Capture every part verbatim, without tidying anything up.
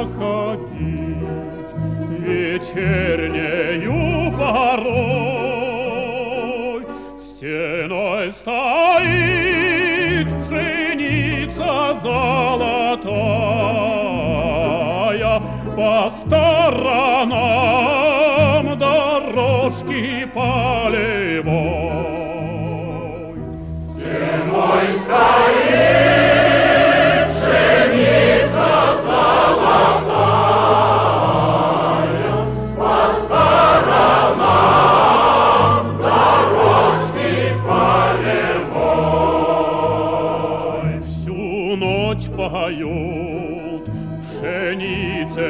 походить вечернею порой. Стеной стоит пшеница золотая, по сторонам дорожки полевой. Стеной стоит пшеница золотая, по сторонам дорожки полевой. Всю ночь поют пшенице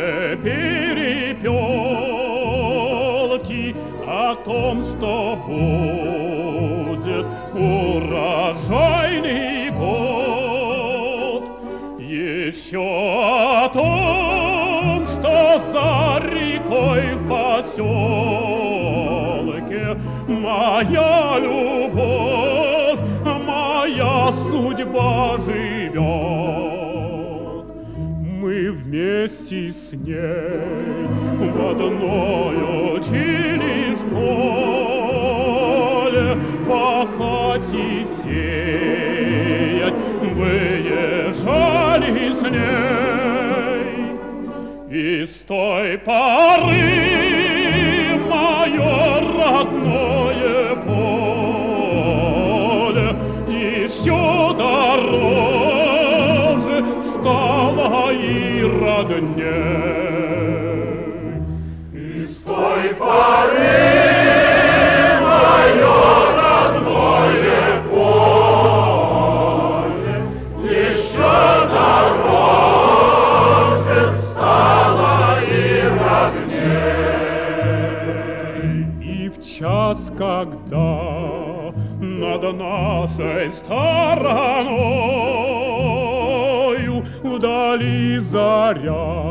перепелки о том, что будет урожайный год. Еще о том, что за рекой в поселке моя любовь, моя судьба живет. Мы вместе с ней в одной учили школе пахать и сеять, выезжали с ней. И с той поры мое родное поле еще дороже стало и родней. И с той поры мое родное поле еще дороже стало и родней. И в час, когда над нашей стороною вдали заря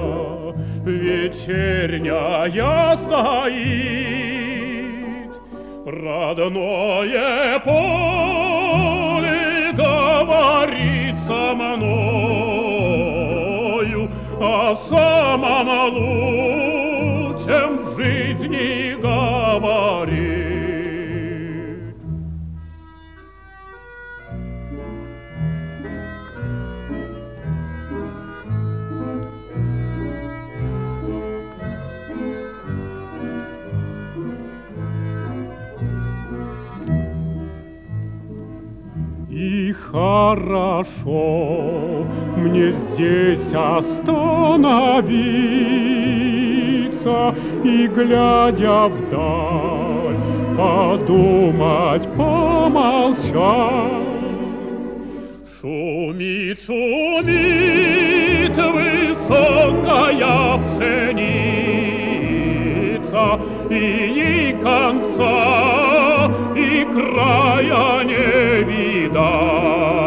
вечерняя стоит, родное поле говорит со мною о самом лучшем в жизни говорит. И хорошо мне здесь остановиться и, глядя вдаль, подумать, помолчать. Шумит, шумит высокая пшеница, и ей конца и края не видать.